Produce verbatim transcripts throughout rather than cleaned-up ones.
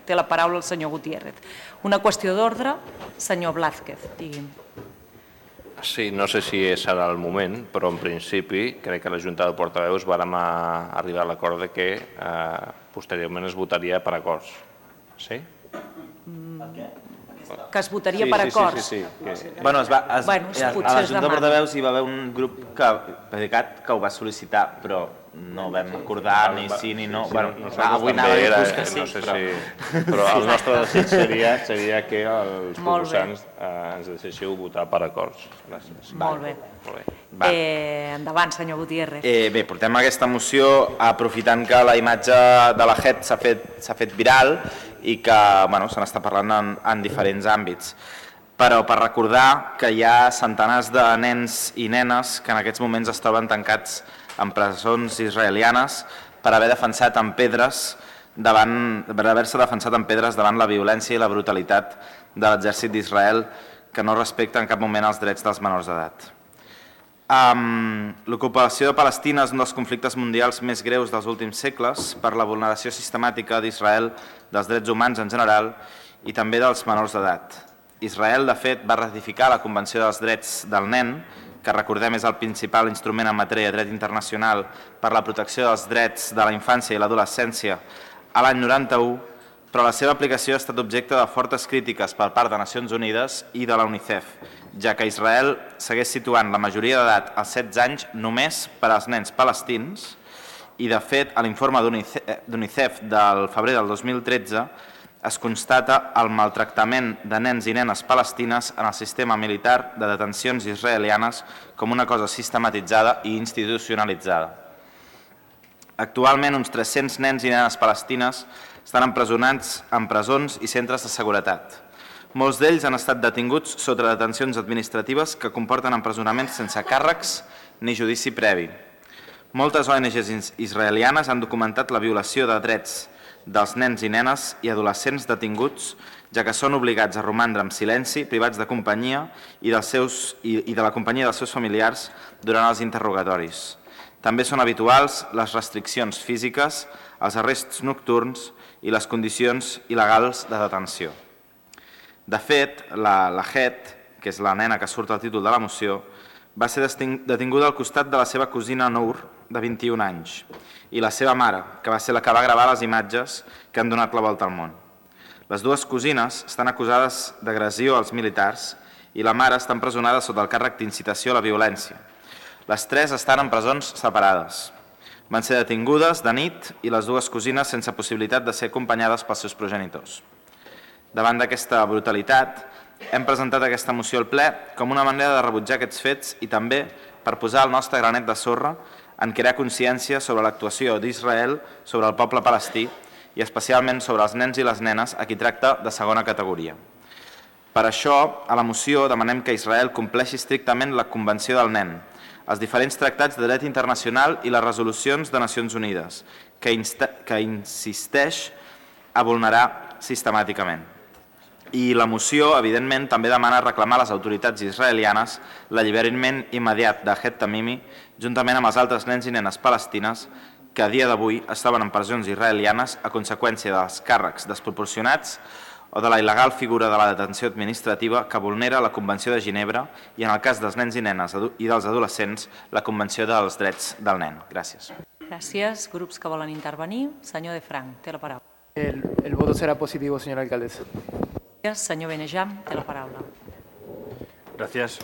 Té la paraula el senyor Gutiérrez. Una qüestió d'ordre, senyor Blázquez, digui'm. Sí, no sé si és ara el moment, però en principi crec que la Junta de Portaveus vàrem arribar a l'acord de que posteriorment es votaria per acords. Sí? Que es votaria per acords? Sí, sí, sí. Bueno, a la Junta de Portaveus hi va haver un grup que ho va sol·licitar, però no vam acordar ni sí ni no. Avui anava a dir-vos que sí, però el nostre desig seria que els proposants ens deixéssiu votar per acords. Gràcies. Molt bé. Endavant, senyor Gutiérrez. Bé, portem aquesta moció aprofitant que la imatge de la J E T s'ha fet viral i que se n'està parlant en diferents àmbits. Però per recordar que hi ha centenars de nens i nenes que en aquests moments es troben tancats en presons israelianes per haver defensat amb pedres davant, per haver-se defensat amb pedres davant la violència i la brutalitat de l'exèrcit d'Israel, que no respecta en cap moment els drets dels menors d'edat. L'ocupació de Palestina és un dels conflictes mundials més greus dels últims segles per la vulneració sistemàtica d'Israel dels drets humans en general i també dels menors d'edat. Israel, de fet, va ratificar la Convenció dels Drets del Nen, que recordem és el principal instrument en matèria de dret internacional per la protecció dels drets de la infància i l'adolescència a l'any noranta-u, però la seva aplicació ha estat objecte de fortes crítiques per part de Nacions Unides i de la UNICEF, ja que Israel segueix situant la majoria d'edat als setze anys només per als nens palestins i, de fet, a l'informe d'UNICEF del febrer del dos mil tretze es constata el maltractament de nens i nenes palestines en el sistema militar de detencions israelianes com una cosa sistematitzada i institucionalitzada. Actualment, uns tres-cents nens i nenes palestines estan empresonats en presons i centres de seguretat. Molts d'ells han estat detinguts sota detencions administratives que comporten empresonaments sense càrrecs ni judici previ. Moltes O N Ges israelianes han documentat la violació de drets dels nens i nenes i adolescents detinguts, ja que són obligats a romandre en silenci, privats de companyia i de la companyia dels seus familiars durant els interrogatoris. També són habituals les restriccions físiques, els arrests nocturns i les condicions il·legals de detenció. De fet, la J E T, que és la nena que surt al títol de la moció, va ser detinguda al costat de la seva cosina Nour, de vint-i-un anys, i la seva mare, que va ser la que va gravar les imatges que han donat la volta al món. Les dues cosines estan acusades d'agressió als militars i la mare està empresonada sota el càrrec d'incitació a la violència. Les tres estan en presons separades. Van ser detingudes de nit i les dues cosines sense possibilitat de ser acompanyades pels seus progenitors. Davant d'aquesta brutalitat, hem presentat aquesta moció al ple com una manera de rebutjar aquests fets i també per posar el nostre granet de sorra en crear consciència sobre l'actuació d'Israel sobre el poble palestí i especialment sobre els nens i les nenes a qui tracta de segona categoria. Per això, a la moció demanem que Israel compleixi estrictament la Convenció del Nen, els diferents tractats de dret internacional i les resolucions de Nacions Unides, que insisteix a vulnerar sistemàticament. I la moció, evidentment, també demana reclamar a les autoritats israelianes l'alliberament immediat de Ahed Tamimi, juntament amb els altres nens i nenes palestines que a dia d'avui estaven en presons israelianes a conseqüència dels càrrecs desproporcionats o de la il·legal figura de la detenció administrativa que vulnera la Convenció de Ginebra i, en el cas dels nens i nenes i dels adolescents, la Convenció dels Drets del Nen. Gràcies. Gràcies. Grups que volen intervenir. Senyor De Frank, té la paraula. El, el voto será positivo, señora alcaldesa. Señor Benejam, té la palabra. Gracias.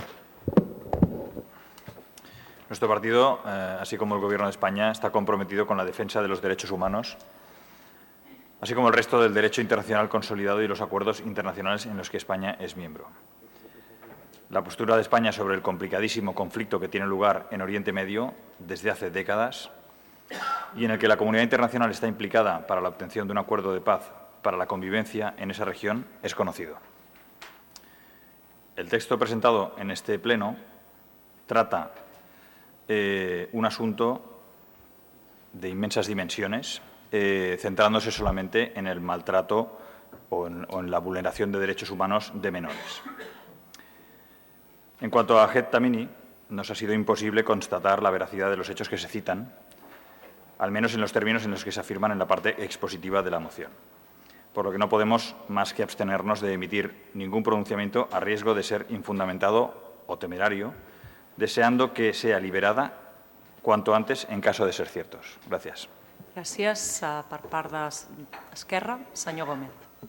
Nuestro partido, eh, así como el Gobierno de España, está comprometido con la defensa de los derechos humanos, así como el resto del derecho internacional consolidado y los acuerdos internacionales en los que España es miembro. La postura de España sobre el complicadísimo conflicto que tiene lugar en Oriente Medio desde hace décadas y en el que la comunidad internacional está implicada para la obtención de un acuerdo de paz para la convivencia en esa región es conocido. El texto presentado en este pleno trata eh, un asunto de inmensas dimensiones, eh, centrándose solamente en el maltrato o en, o en la vulneración de derechos humanos de menores. En cuanto a Ahed Tamimi, nos ha sido imposible constatar la veracidad de los hechos que se citan, al menos en los términos en los que se afirman en la parte expositiva de la moción. por lo que no podemos más que abstenernos de emitir ningún pronunciamiento a riesgo de ser infundamentado o temerario, deseando que sea liberada cuanto antes en caso de ser ciertos. Gràcies. Gràcies. Per part d'Esquerra, senyor Gómez.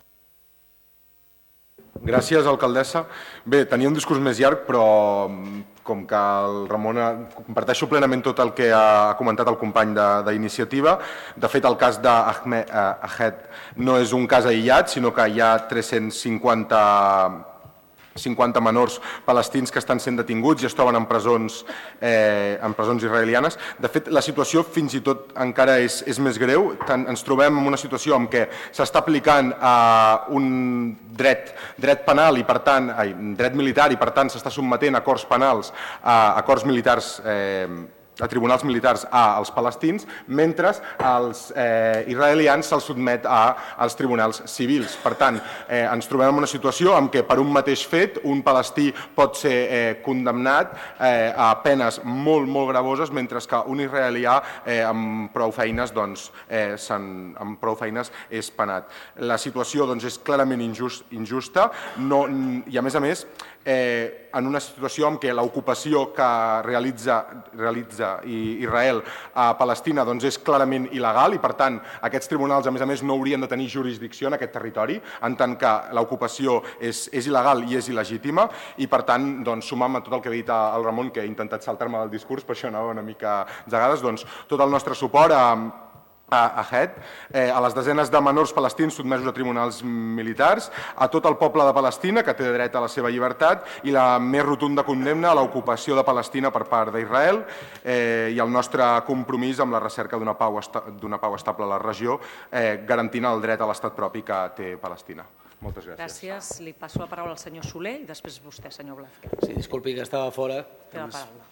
Gràcies, alcaldessa. Bé, tenia un discurs més llarg, però com que el Ramon comparteixo plenament tot el que ha comentat el company d'Iniciativa. De fet, el cas d'Ahed no és un cas aïllat, sinó que hi ha tres-cents cinquanta cinquanta menors palestins que estan sent detinguts i es troben en presons, eh, en presons israelianes. De fet, la situació fins i tot encara és, és més greu. Tant, ens trobem en una situació en què s'està aplicant eh, un dret, dret penal i per tant, ai, dret militar i per tant s'està sotmetent a acords penals, a acords militars eh, a tribunals militars als palestins, mentre als eh, israelians se'ls sotmet a, als tribunals civils. Per tant, eh, ens trobem en una situació en què per un mateix fet un palestí pot ser eh, condemnat eh, a penes molt, molt gravoses, mentre que un israelià eh, amb prou feines, doncs, eh, amb prou feines és penat. La situació doncs, és clarament injust, injusta no, i a més a més eh, en una situació en què l'ocupació que realitza, realitza Israel a Palestina doncs és clarament il·legal i per tant aquests tribunals a més a més no haurien de tenir jurisdicció en aquest territori en tant que l'ocupació és, és il·legal i és il·legítima i per tant doncs, sumant a tot el que ha dit el Ramon, que he intentat saltar-me del discurs, per això anava una mica zagades, doncs tot el nostre suport a a Ahed, eh, a les desenes de menors palestins sotmesos a tribunals militars, a tot el poble de Palestina que té dret a la seva llibertat i la més rotunda condemna a l'ocupació de Palestina per part d'Israel eh, i el nostre compromís amb la recerca d'una pau, d'una pau estable a la regió, eh, garantint el dret a l'estat propi que té Palestina. Moltes gràcies. Gràcies. Li passo la paraula al senyor Soler i després vostè, senyor Blázquez. Sí, disculpi que estava fora. Té la paraula.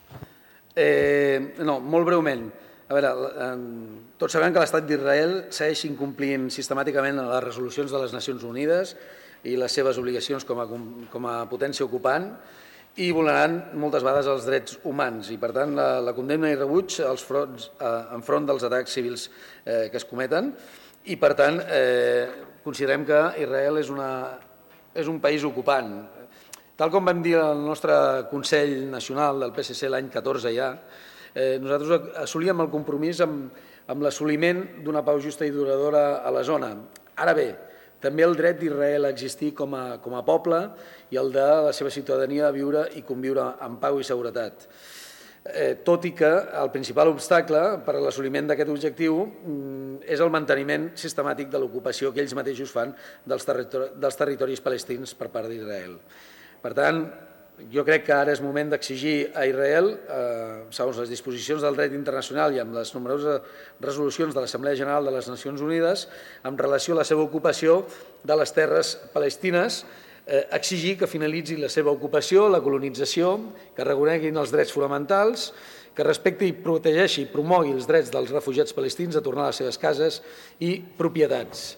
Eh, no, molt breument. A veure, tots sabem que l'Estat d'Israel segueix incomplint sistemàticament les resolucions de les Nacions Unides i les seves obligacions com a, com a potència ocupant i vulnerant moltes vegades els drets humans. I, per tant, la, la condemna i rebuig als fronts, eh, enfront dels atacs civils eh, que es cometen i, per tant, eh, considerem que Israel és, una, és un país ocupant. Tal com vam dir al nostre Consell Nacional del P S C l'any catorze ja, Eh, nosaltres assolíem el compromís amb, amb l'assoliment d'una pau justa i duradora a la zona. Ara bé, també el dret d'Israel a existir com a, com a poble i el de la seva ciutadania a viure i conviure en pau i seguretat. Eh, tot i que el principal obstacle per a l'assoliment d'aquest objectiu mm, és el manteniment sistemàtic de l'ocupació que ells mateixos fan dels, territori dels territoris palestins per part d'Israel. Per tant, jo crec que ara és moment d'exigir a Israel, eh, segons les disposicions del dret internacional i amb les nombroses resolucions de l'Assemblea General de les Nacions Unides, en relació a la seva ocupació de les terres palestines, eh, exigir que finalitzi la seva ocupació, la colonització, que reconeguin els drets fonamentals, que respecti i protegeixi i promogui els drets dels refugiats palestins a tornar a les seves cases i propietats.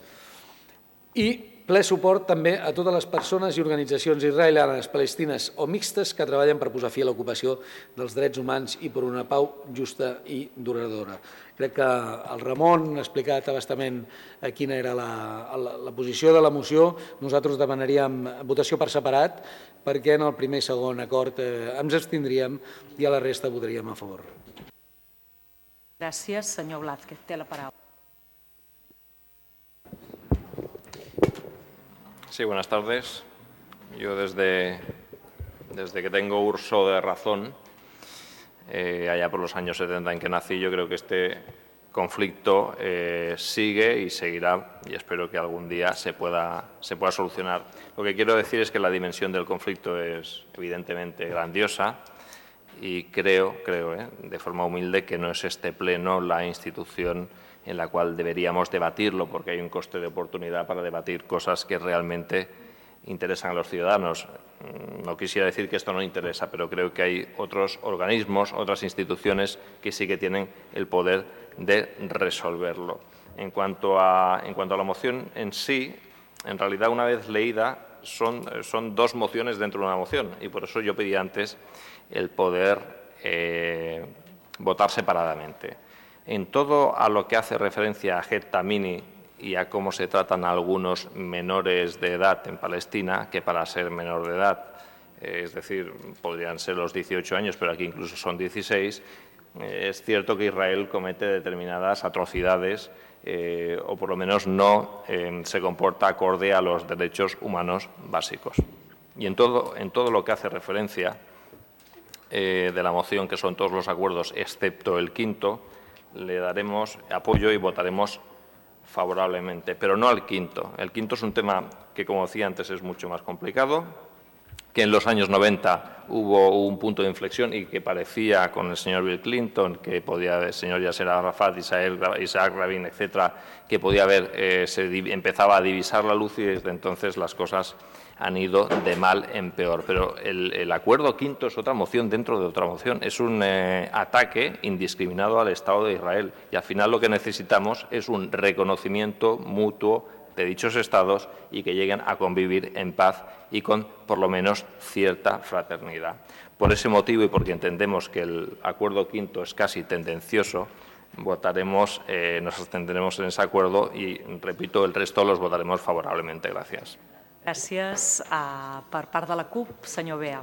I ple suport també a totes les persones i organitzacions israelianes, palestines o mixtes que treballen per posar fi a l'ocupació dels drets humans i per una pau justa i duradora. Crec que el Ramon ha explicat abastament quina era la, la, la posició de la moció. Nosaltres demanaríem votació per separat perquè en el primer i segon acord eh, ens abstindríem i a la resta votaríem a favor. Gràcies. Senyor Blázquez, té la paraula. Sí, buenas tardes. Yo desde, desde que tengo uso de razón, eh, allá por los años setenta en que nací, yo creo que este conflicto eh, sigue y seguirá y espero que algún día se pueda, se pueda solucionar. Lo que quiero decir es que la dimensión del conflicto es evidentemente grandiosa y creo, creo eh, de forma humilde, que no es este pleno la institución en la cual deberíamos debatirlo, porque hay un coste de oportunidad para debatir cosas que realmente interesan a los ciudadanos. No quisiera decir que esto no interesa, pero creo que hay otros organismos, otras instituciones que sí que tienen el poder de resolverlo. En cuanto a, en cuanto a la moción en sí, en realidad, una vez leída, son, son dos mociones dentro de una moción y por eso yo pedí antes el poder eh, votar separadamente. En todo a lo que hace referencia a Ahed Tamimi y a cómo se tratan a algunos menores de edad en Palestina, que para ser menor de edad, eh, es decir, podrían ser los dieciocho años, pero aquí incluso son dieciséis, eh, es cierto que Israel comete determinadas atrocidades eh, o por lo menos no eh, se comporta acorde a los derechos humanos básicos. Y en todo, en todo lo que hace referencia eh, de la moción, que son todos los acuerdos excepto el quinto, le daremos apoyo y votaremos favorablemente, pero no al quinto. El quinto es un tema que, como decía antes, es mucho más complicado, que en los años noventa hubo un punto de inflexión y que parecía con el señor Bill Clinton, que podía, el señor Yasser Arafat, Isaac Rabin, etcétera, que podía haber, eh, se empezaba a divisar la luz y desde entonces las cosas han ido de mal en peor. Pero el, el acuerdo quinto es otra moción dentro de otra moción. Es un eh, ataque indiscriminado al Estado de Israel y al final lo que necesitamos es un reconocimiento mutuo de dichos Estados y que lleguen a convivir en paz y con, por lo menos, cierta fraternidad. Por ese motivo y porque entendemos que el acuerdo quinto es casi tendencioso, votaremos, eh, nos abstendremos en ese acuerdo y, repito, el resto los votaremos favorablemente. Gràcies. Gràcies. Uh, per part de la CUP, senyor Bea.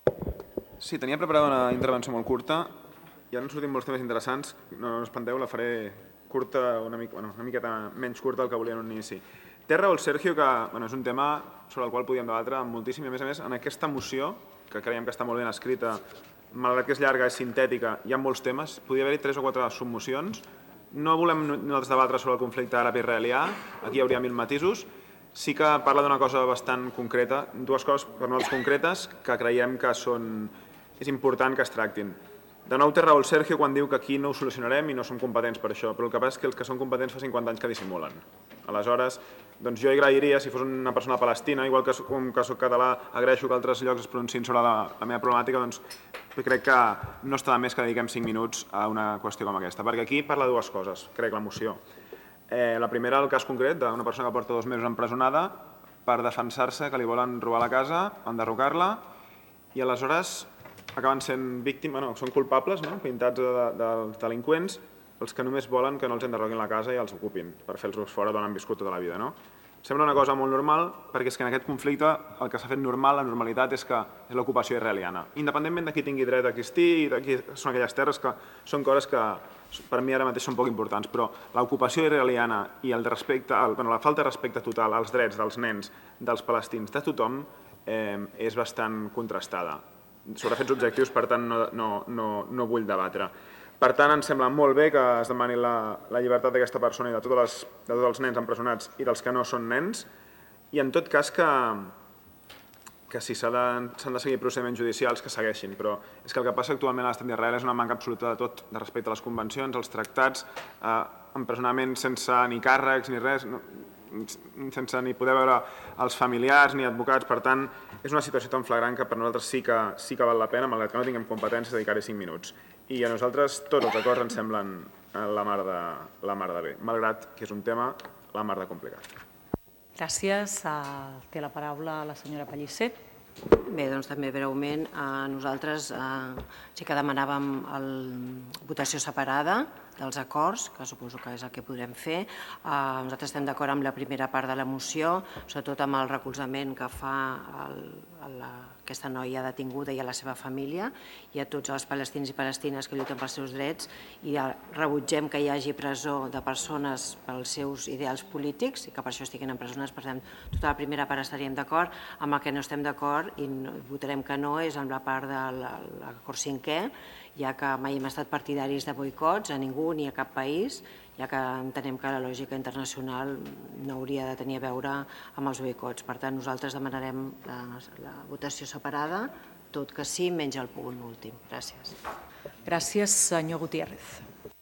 Sí, tenia preparada una intervenció molt curta. Ja han sortit molts temes interessants. No, no espanteu, la faré curta, una, mica, bueno, una miqueta menys curta del que volia en un inici. Té raó el Sergio que bueno, és un tema sobre el qual podíem debatre moltíssim i, a més a més, en aquesta moció, que creiem que està molt ben escrita, malgrat que és llarga, és sintètica, hi ha molts temes, podria haver-hi tres o quatre submocions. No volem nosaltres debatre sobre el conflicte àrab-israelià, aquí hi hauria mil matisos. Sí que parla d'una cosa bastant concreta, dues coses per nosaltres concretes que creiem que són, és important que es tractin. De nou té raó el Sergio quan diu que aquí no ho solucionarem i no som competents per això, però el que passa és que els que són competents fa cinquanta anys que dissimulen. Aleshores, doncs jo agrairia, si fos una persona palestina, igual que com que soc català, agraeixo que altres llocs es pronunciïn sobre la, la meva problemàtica, doncs crec que no està de més que dediquem cinc minuts a una qüestió com aquesta, perquè aquí parla de dues coses, crec, la moció. Eh, la primera, el cas concret d'una persona que porta dos mesos empresonada per defensar-se, que li volen robar la casa, enderrocar-la, i aleshores acaben sent víctimes, no, són culpables, no? Pintats de, de, de delinqüents, els que només volen que no els enderroquin la casa i els ocupin per fer-los fora d'on han viscut tota la vida. No? Sembla una cosa molt normal perquè és que en aquest conflicte el que s'ha fet normal, la normalitat, és que és l'ocupació israeliana. Independentment de qui tingui dret a existir i de qui són aquelles terres, que són coses que per mi ara mateix són poc importants, però l'ocupació israeliana i el respecte, el, bueno, la falta de respecte total als drets dels nens, dels palestins, de tothom, eh, és bastant contrastada. Sobre fets objectius, per tant, no, no, no, no vull debatre. Per tant, ens sembla molt bé que es demani la, la llibertat d'aquesta persona i de, totes les, de tots els nens empresonats i dels que no són nens, i en tot cas que, que si s'han de, de seguir procediments judicials, que segueixin, però és que el que passa actualment a l'estat d'Israel és una manca absoluta de tot, de respecte a les convencions, als tractats, eh, empresonament sense ni càrrecs ni res, no, sense ni poder veure els familiars ni advocats. Per tant, és una situació tan flagrant que per nosaltres sí que, sí que val la pena, malgrat que no tinguem competències, dedicar-hi cinc minuts. I a nosaltres tots els acords ens semblen la mar de, la mar de bé, malgrat que és un tema la mar de complicat. Gràcies. Té la paraula la senyora Pellicer. Bé, doncs també breument, nosaltres sí que demanàvem votació separada dels acords, que suposo que és el que podrem fer. Nosaltres estem d'acord amb la primera part de la moció, sobretot amb el recolzament que fa a aquesta noia detinguda i a la seva família i a tots els palestins i palestines que lluiten pels seus drets, i rebutgem que hi hagi presó de persones pels seus ideals polítics i que per això estiguin empresonats. Per tant, tota la primera part estaríem d'acord. Amb el que no estem d'acord i votarem que no és amb la part de l'acord cinquè, ja que mai hem estat partidaris de boicots a ningú ni a cap país, ja que entenem que la lògica internacional no hauria de tenir a veure amb els boicots. Per tant, nosaltres demanarem la votació separada, tot que sí, menys el punt últim. Gràcies. Gràcies, senyor Gutiérrez.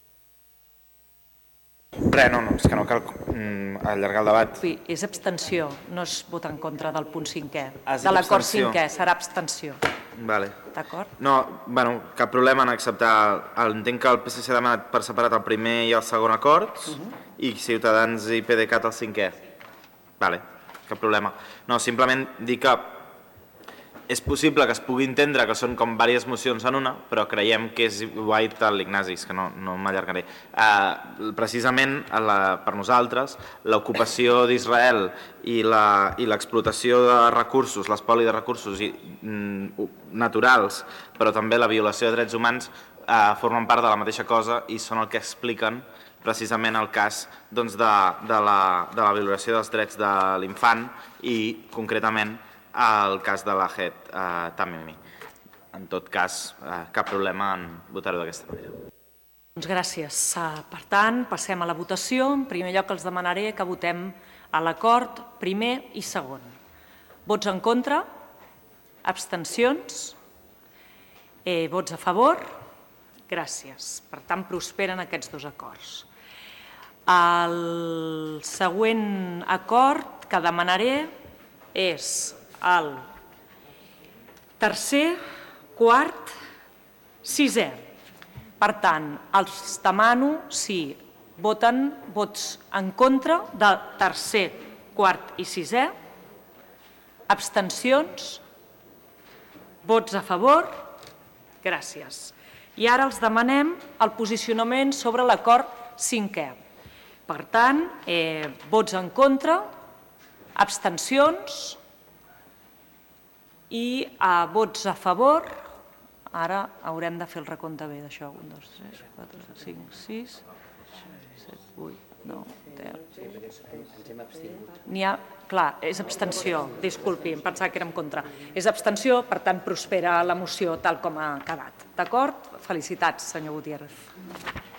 Res, no, no, és que no cal allargar el debat. Sí, és abstenció, no és votar en contra del punt cinquè. Ah, sí, de l'acord abstenció. cinquè, serà abstenció. Vale. D'acord? No, bueno, cap problema en acceptar. Entenc que el P S C ha demanat per separat el primer i el segon acords i Ciutadans i PDeCAT el cinquè. Vale, cap problema. No, simplement dir que és possible que es pugui entendre que són com diverses mocions en una, però creiem que és guait l'Ignasi, que no, no m'allargaré. Uh, precisament, la, per nosaltres, l'ocupació d'Israel i l'explotació de recursos, l'espoli de recursos i, mm, naturals, però també la violació de drets humans, uh, formen part de la mateixa cosa i són el que expliquen precisament el cas doncs, de, de, la, de la violació dels drets de l'infant i, concretament, el cas de l'Ahed eh, Tamimi. En tot cas, eh, cap problema en votar-ho d'aquesta manera. Doncs gràcies. Per tant, passem a la votació. En primer lloc, els demanaré que votem a l'acord primer i segon. Vots en contra? Abstencions? Eh, vots a favor? Gràcies. Per tant, prosperen aquests dos acords. El següent acord que demanaré és el tercer, quart, sisè. Per tant, els demano si voten vots en contra del tercer, quart i sisè, abstencions, vots a favor, gràcies. I ara els demanem el posicionament sobre l'acord cinquè. Per tant, eh, vots en contra, abstencions i eh, vots a favor. Ara haurem de fer el recompte bé d'això. un, dos, tres, quatre, cinc, sis, set, vuit, nou, deu... N'hi ha... Clar, és abstenció, disculpi, em pensava que era en contra. És abstenció, per tant, prospera la moció tal com ha quedat. D'acord? Felicitats, senyor Gutiérrez.